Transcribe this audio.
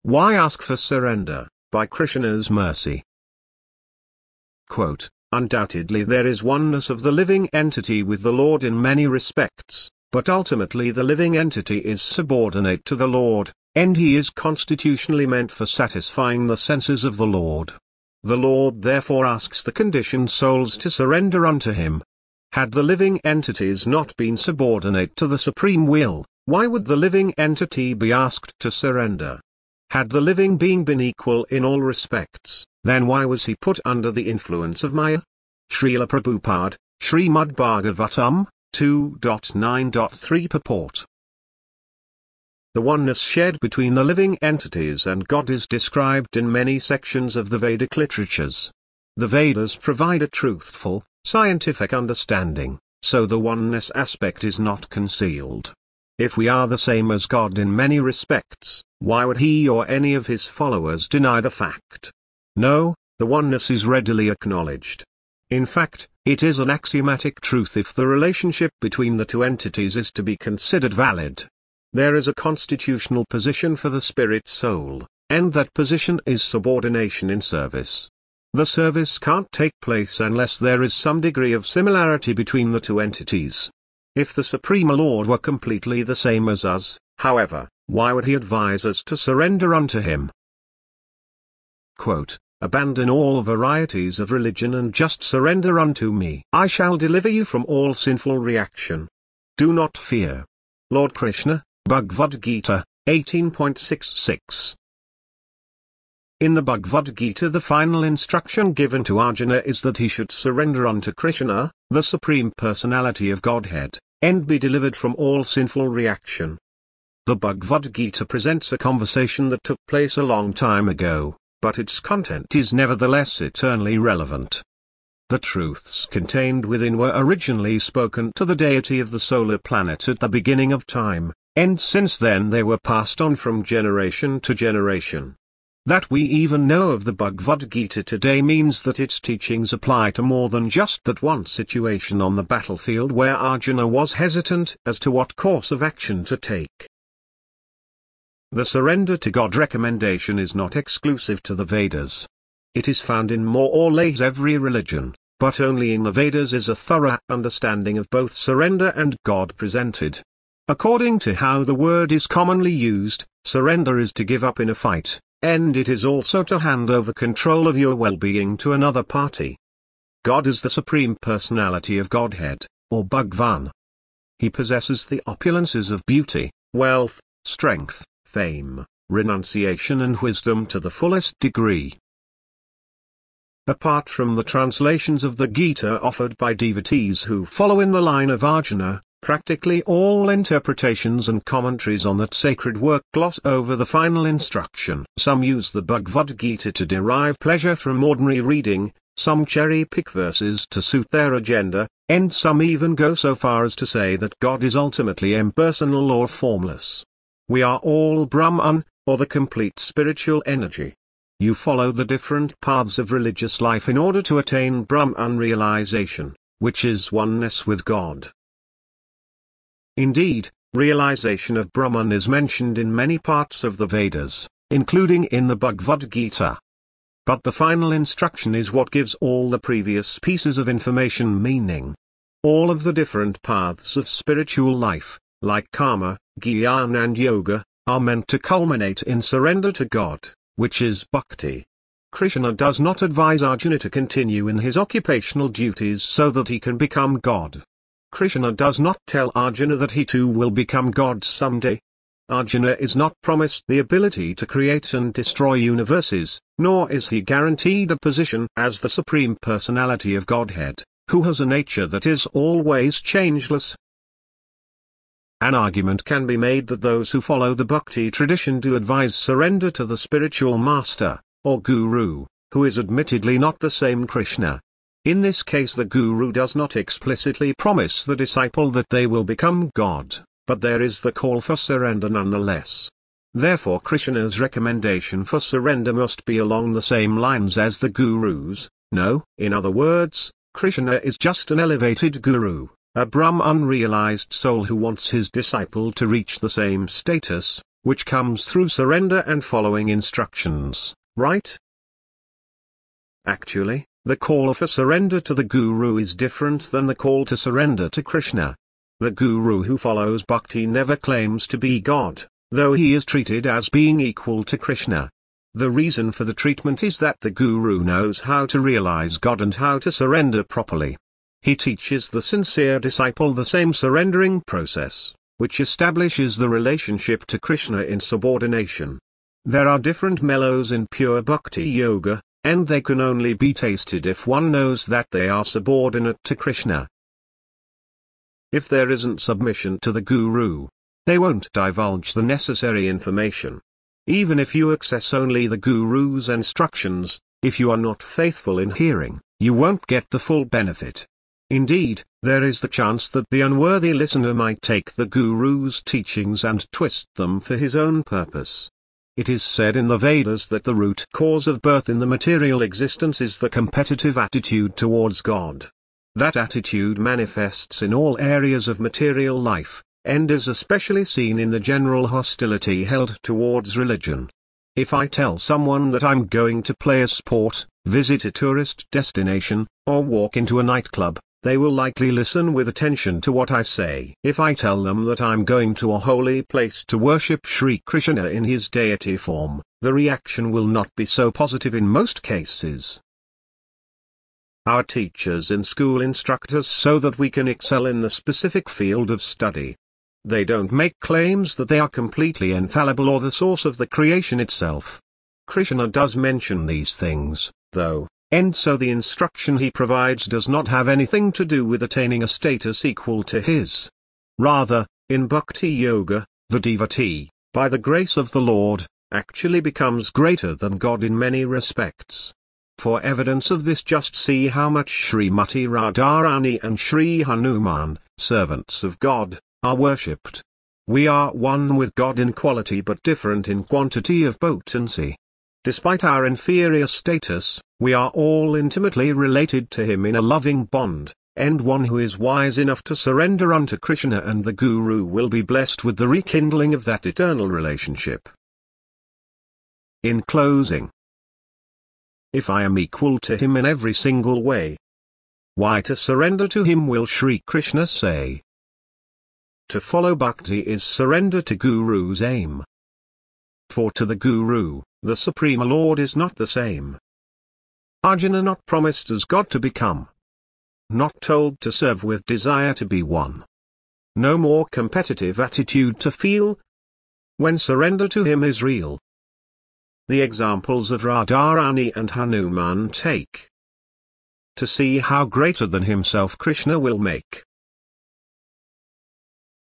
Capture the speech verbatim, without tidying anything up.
Why ask for surrender, by Krishna's mercy? Quote, undoubtedly there is oneness of the living entity with the Lord in many respects, but ultimately the living entity is subordinate to the Lord, and he is constitutionally meant for satisfying the senses of the Lord. The Lord therefore asks the conditioned souls to surrender unto him. Had the living entities not been subordinate to the supreme will, why would the living entity be asked to surrender? Had the living being been equal in all respects, then why was he put under the influence of Maya? Srila Prabhupada, Srimad Bhagavatam, two point nine point three Purport. The oneness shared between the living entities and God is described in many sections of the Vedic literatures. The Vedas provide a truthful, scientific understanding, so the oneness aspect is not concealed. If we are the same as God in many respects, why would he or any of his followers deny the fact? No, the oneness is readily acknowledged. In fact, it is an axiomatic truth if the relationship between the two entities is to be considered valid. There is a constitutional position for the spirit soul, and that position is subordination in service. The service can't take place unless there is some degree of similarity between the two entities. If the Supreme Lord were completely the same as us, however, why would he advise us to surrender unto him? Quote, abandon all varieties of religion and just surrender unto me. I shall deliver you from all sinful reaction. Do not fear. Lord Krishna, Bhagavad Gita, eighteen point six six. In the Bhagavad Gita the final instruction given to Arjuna is that he should surrender unto Krishna, the Supreme Personality of Godhead, and be delivered from all sinful reaction. The Bhagavad Gita presents a conversation that took place a long time ago, but its content is nevertheless eternally relevant. The truths contained within were originally spoken to the deity of the solar planet at the beginning of time, and since then they were passed on from generation to generation. That we even know of the Bhagavad Gita today means that its teachings apply to more than just that one situation on the battlefield where Arjuna was hesitant as to what course of action to take. The surrender to God recommendation is not exclusive to the Vedas. It is found in more or less every religion, but only in the Vedas is a thorough understanding of both surrender and God presented. According to how the word is commonly used, surrender is to give up in a fight, and it is also to hand over control of your well-being to another party. God is the Supreme Personality of Godhead, or Bhagwan. He possesses the opulences of beauty, wealth, strength, fame, renunciation and wisdom to the fullest degree. Apart from the translations of the Gita offered by devotees who follow in the line of Arjuna, practically all interpretations and commentaries on that sacred work gloss over the final instruction. Some use the Bhagavad Gita to derive pleasure from ordinary reading, some cherry-pick verses to suit their agenda, and some even go so far as to say that God is ultimately impersonal or formless. We are all Brahman, or the complete spiritual energy. You follow the different paths of religious life in order to attain Brahman realization, which is oneness with God. Indeed, realization of Brahman is mentioned in many parts of the Vedas, including in the Bhagavad Gita. But the final instruction is what gives all the previous pieces of information meaning. All of the different paths of spiritual life, like karma, jnana and yoga, are meant to culminate in surrender to God, which is bhakti. Krishna does not advise Arjuna to continue in his occupational duties so that he can become God. Krishna does not tell Arjuna that he too will become God someday. Arjuna is not promised the ability to create and destroy universes, nor is he guaranteed a position as the Supreme Personality of Godhead, who has a nature that is always changeless. An argument can be made that those who follow the bhakti tradition do advise surrender to the spiritual master, or guru, who is admittedly not the same Krishna. In this case the guru does not explicitly promise the disciple that they will become God, but there is the call for surrender nonetheless. Therefore Krishna's recommendation for surrender must be along the same lines as the guru's. No, in other words, Krishna is just an elevated guru, a Brahman realized soul who wants his disciple to reach the same status, which comes through surrender and following instructions, right? Actually, the call for surrender to the Guru is different than the call to surrender to Krishna. The Guru who follows bhakti never claims to be God, though he is treated as being equal to Krishna. The reason for the treatment is that the Guru knows how to realize God and how to surrender properly. He teaches the sincere disciple the same surrendering process, which establishes the relationship to Krishna in subordination. There are different mellows in pure bhakti yoga, and they can only be tasted if one knows that they are subordinate to Krishna. If there isn't submission to the Guru, they won't divulge the necessary information. Even if you access only the Guru's instructions, if you are not faithful in hearing, you won't get the full benefit. Indeed, there is the chance that the unworthy listener might take the Guru's teachings and twist them for his own purpose. It is said in the Vedas that the root cause of birth in the material existence is the competitive attitude towards God. That attitude manifests in all areas of material life, and is especially seen in the general hostility held towards religion. If I tell someone that I'm going to play a sport, visit a tourist destination, or walk into a nightclub, they will likely listen with attention to what I say. If I tell them that I'm going to a holy place to worship Sri Krishna in his deity form, the reaction will not be so positive in most cases. Our teachers in school instruct us so that we can excel in the specific field of study. They don't make claims that they are completely infallible or the source of the creation itself. Krishna does mention these things, though, and so the instruction he provides does not have anything to do with attaining a status equal to his. Rather, in bhakti yoga, the devotee, by the grace of the Lord, actually becomes greater than God in many respects. For evidence of this, just see how much Srimati Radharani and Sri Hanuman, servants of God, are worshipped. We are one with God in quality but different in quantity of potency. Despite our inferior status, we are all intimately related to Him in a loving bond, and one who is wise enough to surrender unto Krishna and the Guru will be blessed with the rekindling of that eternal relationship. In closing, if I am equal to him in every single way, why to surrender to him, will Sri Krishna say? To follow bhakti is surrender to Guru's aim. For to the Guru, the Supreme Lord is not the same. Arjuna not promised as God to become. Not told to serve with desire to be one. No more competitive attitude to feel when surrender to him is real. The examples of Radharani and Hanuman take to see how greater than himself Krishna will make.